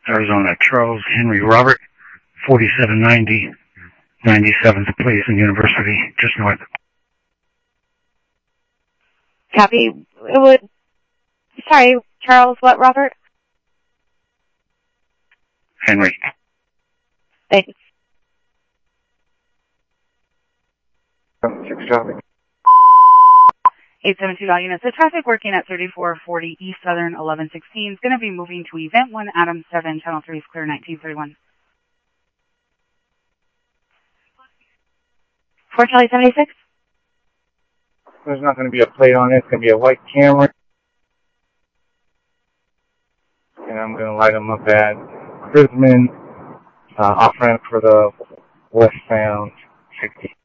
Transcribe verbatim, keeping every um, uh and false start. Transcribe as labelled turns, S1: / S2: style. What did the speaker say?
S1: Arizona. Charles Henry Robert, forty-seven ninety, ninety-seventh Place and University, just north.
S2: Copy. It would, sorry, Charles, what, Robert?
S1: Henry.
S2: Thanks.
S1: Six traffic.
S2: eight seven two units. The traffic working at thirty-four forty East Southern eleven sixteen is going to be moving to Event one, Adam seven, Channel three is clear, nineteen thirty-one. four Charlie seventy-six?
S1: There's not going to be a plate on it. It's going to be a white camera. And I'm going to light them up at Chrisman, uh, off-ramp for the westbound sixty.